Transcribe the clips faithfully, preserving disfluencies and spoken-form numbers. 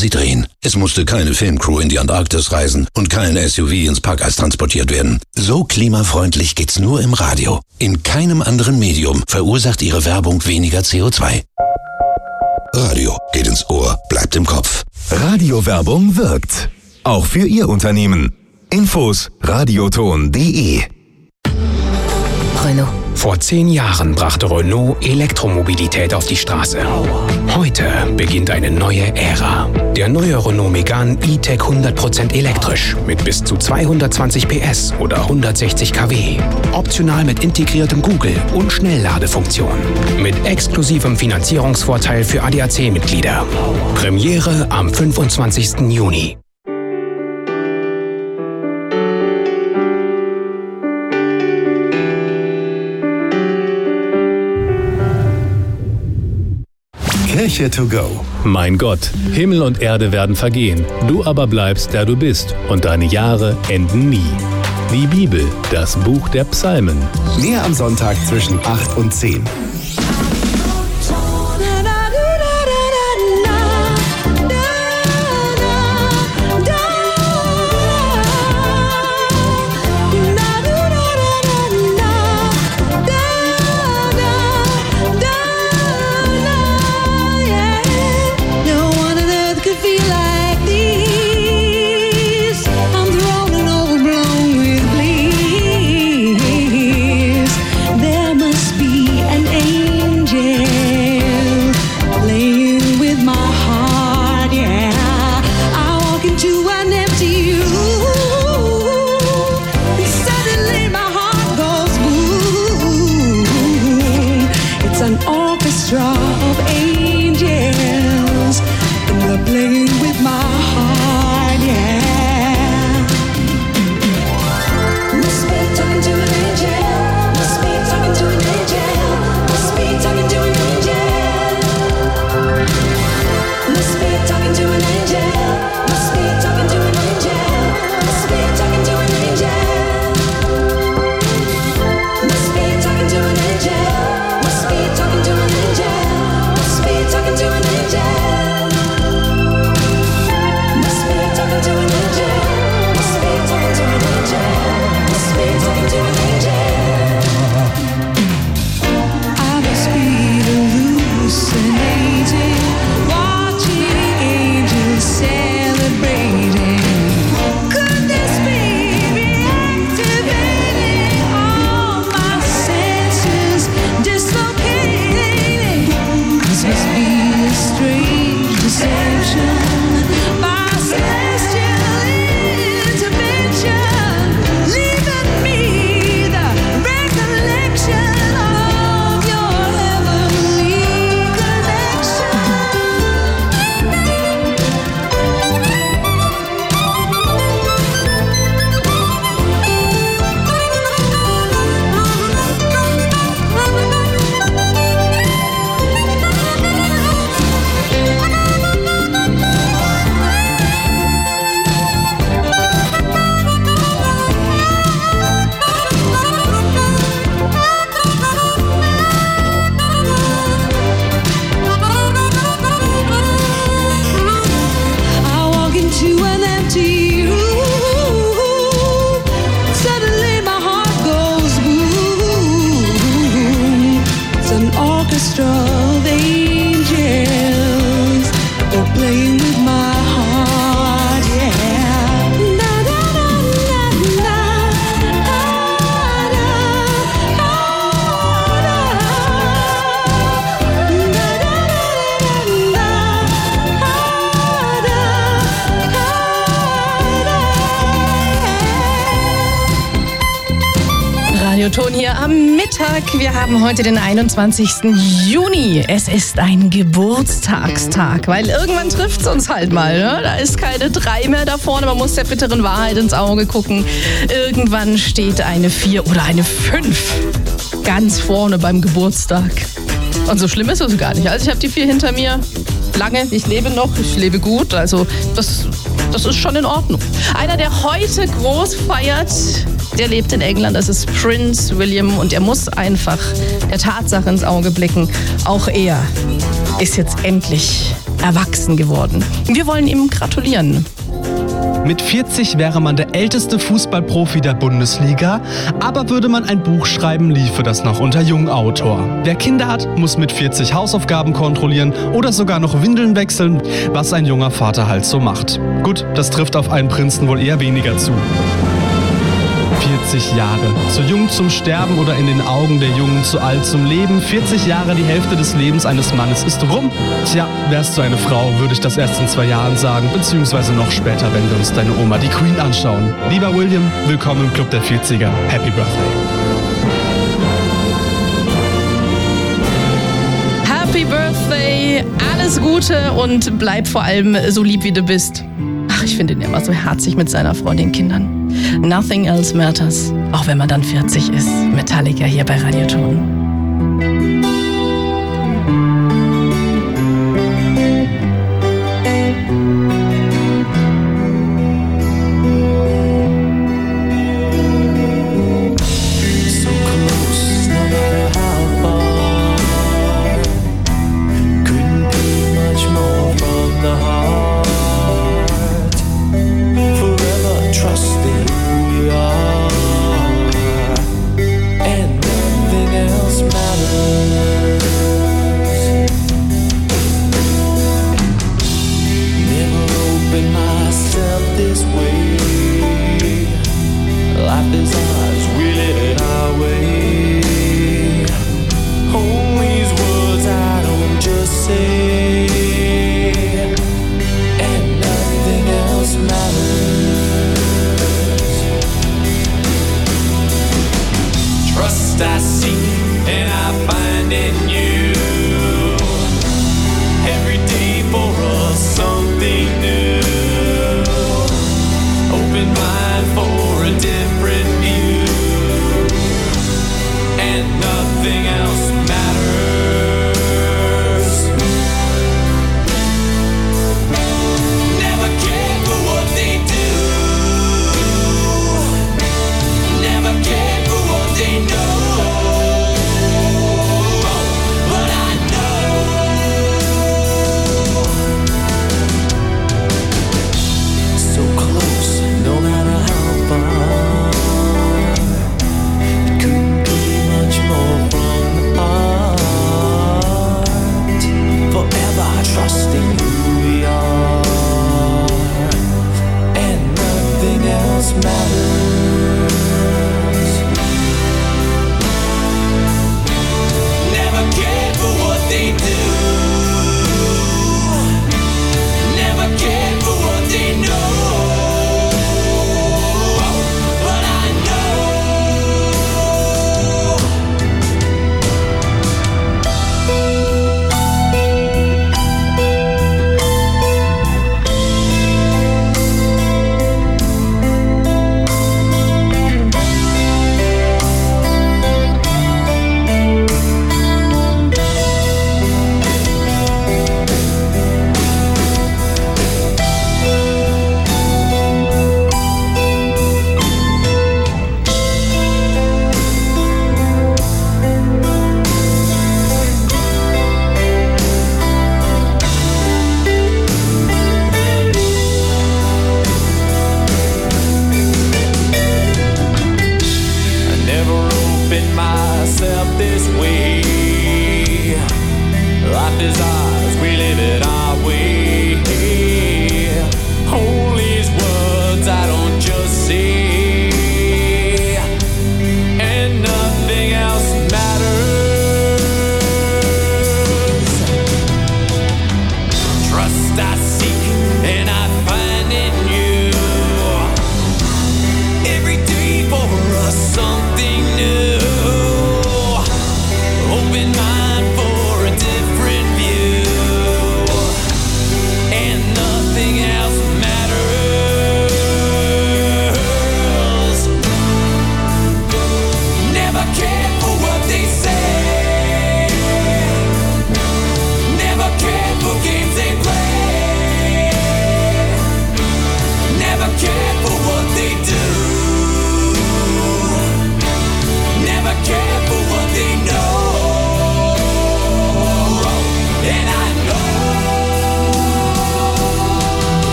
sie drehen. Es musste keine Filmcrew in die Antarktis reisen und kein S U V ins Packeis transportiert werden. So klimafreundlich geht's nur im Radio. In keinem anderen Medium verursacht Ihre Werbung weniger C O zwei. Radio geht ins Ohr, bleibt im Kopf. Radiowerbung wirkt. Auch für Ihr Unternehmen. Infos radioton punkt de. Renault. Vor zehn Jahren brachte Renault Elektromobilität auf die Straße. Heute beginnt eine neue Ära. Der neue Renault Megane E-Tech hundert Prozent elektrisch mit bis zu zweihundertzwanzig P S oder hundertsechzig Kilowatt. Optional mit integriertem Google- und Schnellladefunktion. Mit exklusivem Finanzierungsvorteil für A D A C-Mitglieder. Premiere am fünfundzwanzigsten Juni. Kirche to go. Mein Gott, Himmel und Erde werden vergehen, du aber bleibst, der du bist, und deine Jahre enden nie. Die Bibel, das Buch der Psalmen. Mehr am Sonntag zwischen acht und zehn. Ton hier am Mittag. Wir haben heute den einundzwanzigsten Juni. Es ist ein Geburtstagstag, weil irgendwann trifft es uns halt mal. Ne? Da ist keine drei mehr da vorne. Man muss der bitteren Wahrheit ins Auge gucken. Irgendwann steht eine vier oder eine fünf ganz vorne beim Geburtstag. Und so schlimm ist es gar nicht. Also ich habe die vier hinter mir. Lange, ich lebe noch, ich lebe gut. Also das, das ist schon in Ordnung. Einer, der heute groß feiert, der lebt in England, das ist Prince William und er muss einfach der Tatsache ins Auge blicken. Auch er ist jetzt endlich erwachsen geworden. Wir wollen ihm gratulieren. Mit vierzig wäre man der älteste Fußballprofi der Bundesliga, aber würde man ein Buch schreiben, liefe das noch unter Jungautor. Wer Kinder hat, muss mit vierzig Hausaufgaben kontrollieren oder sogar noch Windeln wechseln, was ein junger Vater halt so macht. Gut, das trifft auf einen Prinzen wohl eher weniger zu. vierzig Jahre. Zu jung zum Sterben oder in den Augen der Jungen zu alt zum Leben. vierzig Jahre, die Hälfte des Lebens eines Mannes ist rum. Tja, wärst du eine Frau, würde ich das erst in zwei Jahren sagen, beziehungsweise noch später, wenn wir uns deine Oma, die Queen, anschauen. Lieber William, willkommen im Club der vierziger. Happy Birthday. Happy Birthday, alles Gute und bleib vor allem so lieb, wie du bist. Ach, ich finde ihn immer so herzig mit seiner Frau und den Kindern. Nothing else matters, auch wenn man dann vierzig ist. Metallica hier bei Radioton. Trusting who we are, and nothing else matters.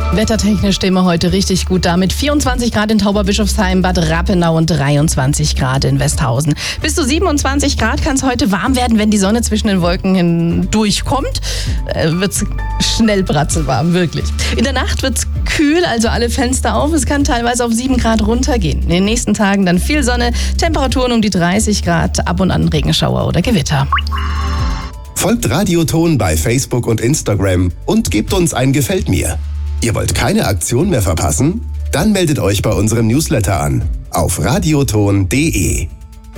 Wettertechnisch stehen wir heute richtig gut da mit vierundzwanzig Grad in Tauberbischofsheim, Bad Rappenau und dreiundzwanzig Grad in Westhausen. Bis zu siebenundzwanzig Grad kann es heute warm werden, wenn die Sonne zwischen den Wolken hindurchkommt. Äh, wird es schnell bratzelwarm, wirklich. In der Nacht wird es kühl, also alle Fenster auf. Es kann teilweise auf sieben Grad runtergehen. In den nächsten Tagen dann viel Sonne, Temperaturen um die dreißig Grad, ab und an Regenschauer oder Gewitter. Folgt Radioton bei Facebook und Instagram und gebt uns ein Gefällt mir. Ihr wollt keine Aktion mehr verpassen? Dann meldet euch bei unserem Newsletter an auf radioton punkt de.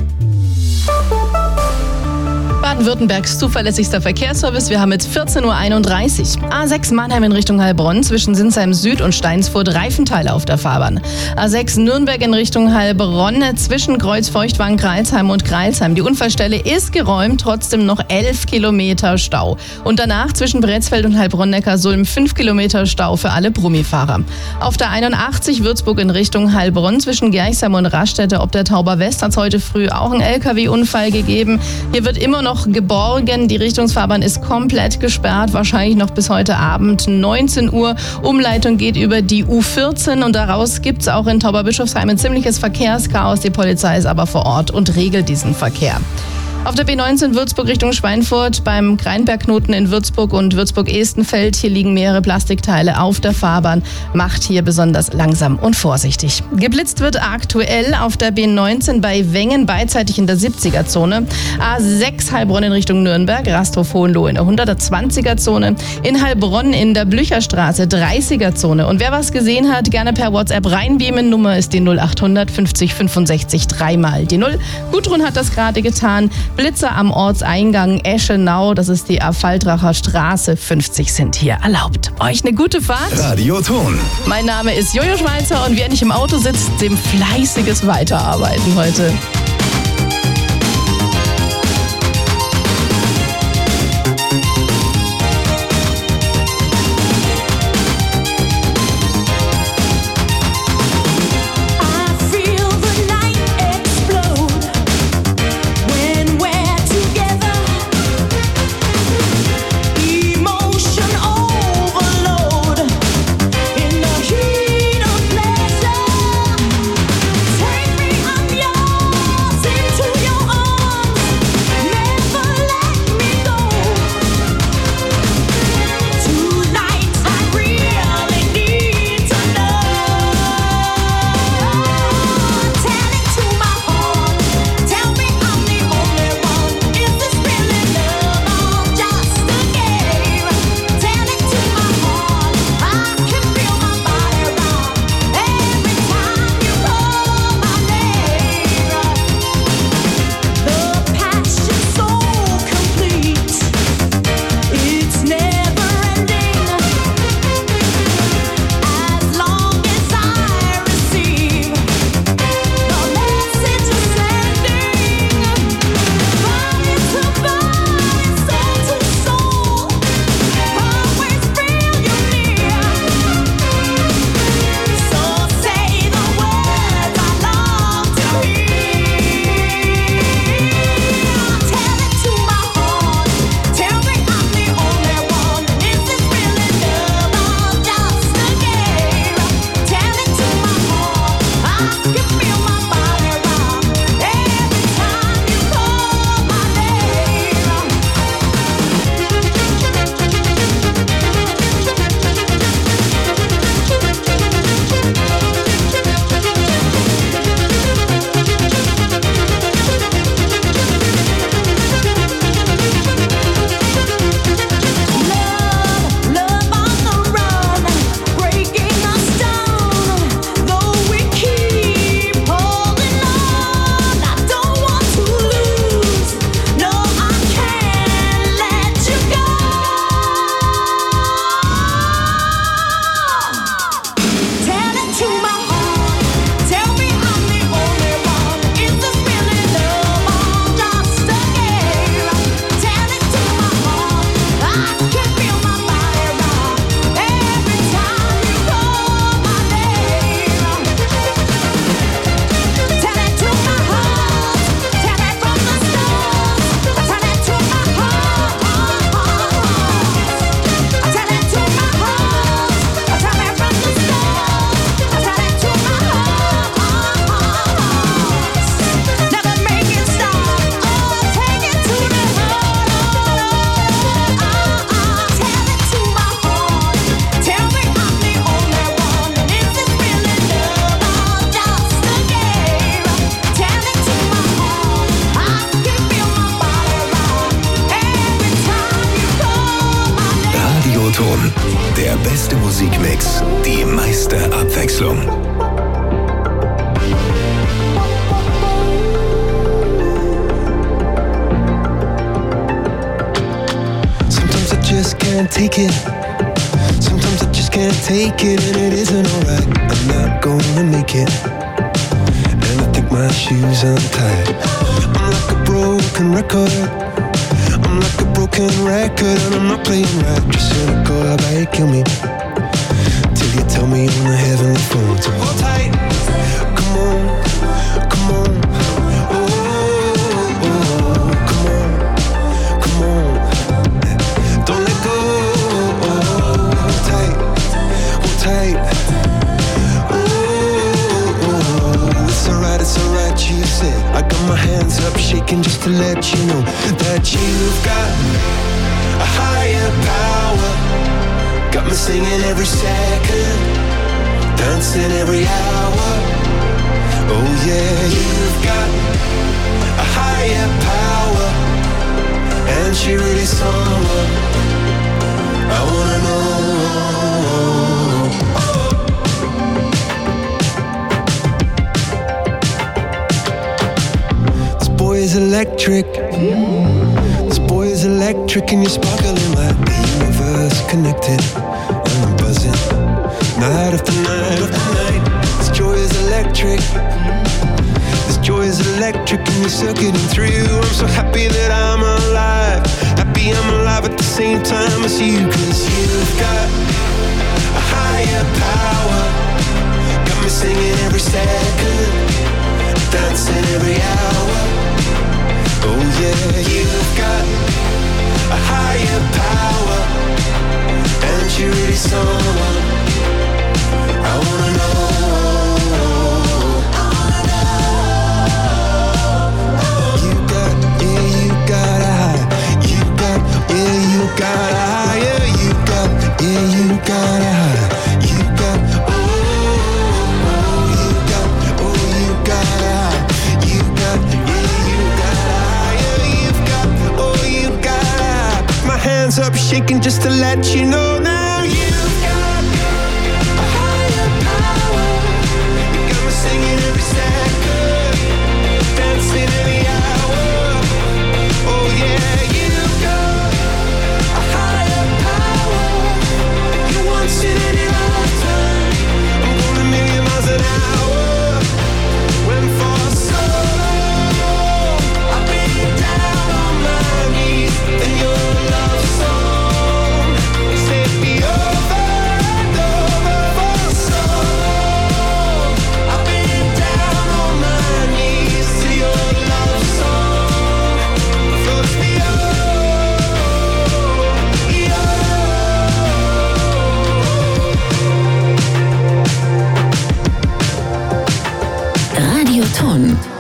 Baden-Württembergs zuverlässigster Verkehrsservice. Wir haben jetzt vierzehn Uhr einunddreißig. A sechs Mannheim in Richtung Heilbronn zwischen Sinsheim Süd und Steinsfurt Reifenteile auf der Fahrbahn. A sechs Nürnberg in Richtung Heilbronn zwischen Kreuzfeuchtwagen, Greilsheim und Greilsheim. Die Unfallstelle ist geräumt, trotzdem noch elf Kilometer Stau. Und danach zwischen Bretzfeld und Heilbronn-Neckarsulm fünf Kilometer Stau für alle Brummifahrer. Auf der einundachtzig Würzburg in Richtung Heilbronn zwischen Gerchsheim und Raststätte ob der Tauber West hat es heute früh auch einen L K W-Unfall gegeben. Hier wird immer noch geborgen. Die Richtungsfahrbahn ist komplett gesperrt, wahrscheinlich noch bis heute Abend neunzehn Uhr. Umleitung geht über die U vierzehn und daraus gibt es auch in Tauberbischofsheim ein ziemliches Verkehrschaos. Die Polizei ist aber vor Ort und regelt diesen Verkehr. Auf der B neunzehn Würzburg Richtung Schweinfurt beim Kreinbergknoten in Würzburg und Würzburg-Estenfeld. Hier liegen mehrere Plastikteile auf der Fahrbahn. Macht hier besonders langsam und vorsichtig. Geblitzt wird aktuell auf der B neunzehn bei Wengen beidseitig in der siebziger-Zone. A sechs Heilbronn in Richtung Nürnberg, Rasthof-Hohenlohe in der hundertzwanziger-Zone. In Heilbronn in der Blücherstraße dreißiger-Zone. Und wer was gesehen hat, gerne per WhatsApp reinbeamen. Nummer ist die null achthundert fünfzig fünfundsechzig dreimal die null. Gudrun hat das gerade getan. Blitzer am Ortseingang Eschenau, das ist die Affaltracher Straße, fünfzig sind hier erlaubt. Euch eine gute Fahrt. Radioton. Mein Name ist Jojo Schweizer und wer nicht im Auto sitzt, dem fleißiges Weiterarbeiten heute. can't take it. Sometimes I just can't take it, and it isn't alright. I'm not gonna make it, and I think my shoes untied. I'm like a broken record. I'm like a broken record, and I'm not playing right. Just cynical, how about you kill me till you tell me on the heavenly phone to hold tight. Come on, come on. Oh, oh, come on, come on. Don't let go. Oh, hold tight, hold tight. Oh, oh, it's alright, it's alright, you said. I got my hands up shaking just to let you know that you've got a higher power. Got me singing every second, dancing every hour. Oh yeah, you've got a higher power, and she really someone I wanna know. This boy is electric. This boy is electric, and you're sparkling like the universe connected. And I'm buzzing night after night after night. This joy is electric. This joy is electric, and you're circuiting through. I'm so happy that I'm alive. Happy I'm alive at the same time as you. Cause you've got a higher power. Got me singing every second, dancing every hour. Oh yeah, you've got a higher power, and you're really someone I wanna know. You got, yeah, you got a high. You got, yeah, you got a higher. You got, yeah, you got a high. You got, oh, oh, you got, oh, you got a high. You got, yeah, you got a higher. You've got, oh, you got a high. My hands up shaking just to let you know now. You've got a higher power. You got me singing every second, dancing every hour. Oh yeah, you've got a higher power. You once in any lifetime. I'm going a million miles an hour. When for so long I've been down on my knees, and your love song set me over and over. For so long I've been down on my knees, till your love song floats me Radioton.